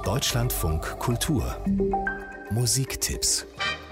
Deutschlandfunk Kultur Musiktipps.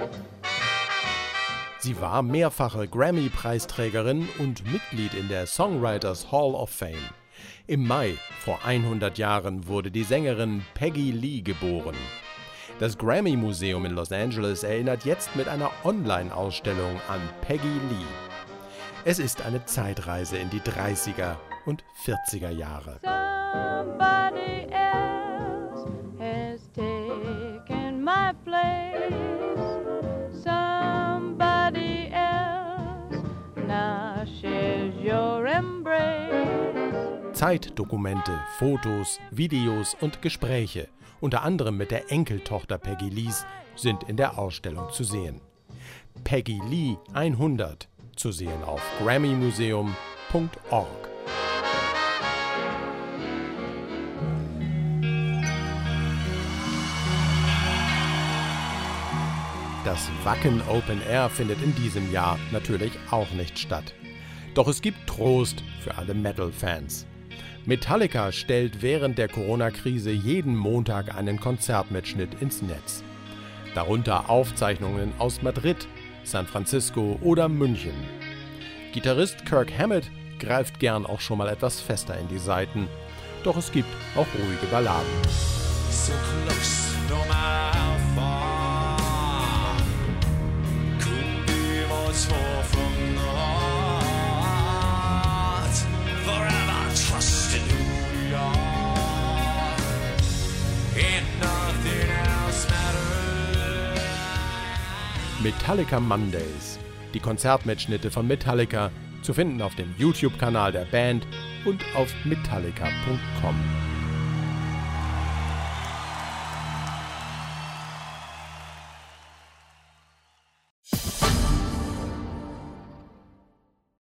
Sie war mehrfache Grammy-Preisträgerin und Mitglied in der Songwriters Hall of Fame. Im Mai vor 100 Jahren wurde die Sängerin Peggy Lee geboren. Das Grammy-Museum in Los Angeles erinnert jetzt mit einer Online-Ausstellung an Peggy Lee. Es ist eine Zeitreise in die 30er und 40er Jahre. Somebody else has taken my place. Somebody else now shares your embrace. Zeitdokumente, Fotos, Videos und Gespräche, unter anderem mit der Enkeltochter Peggy Lees, sind in der Ausstellung zu sehen. Peggy Lee 100 zu sehen auf grammymuseum.org. Das Wacken Open Air findet in diesem Jahr natürlich auch nicht statt. Doch es gibt Trost für alle Metal-Fans. Metallica stellt während der Corona-Krise jeden Montag einen Konzertmitschnitt ins Netz. Darunter Aufzeichnungen aus Madrid, San Francisco oder München. Gitarrist Kirk Hammett greift gern auch schon mal etwas fester in die Saiten. Doch es gibt auch ruhige Balladen. So close, no matter how far. Couldn't be more far from the heart. Forever trust in who we are. Ain't nothing else matters. Metallica Mondays. Die Konzertmitschnitte von Metallica zu finden auf dem YouTube-Kanal der Band und auf metallica.com.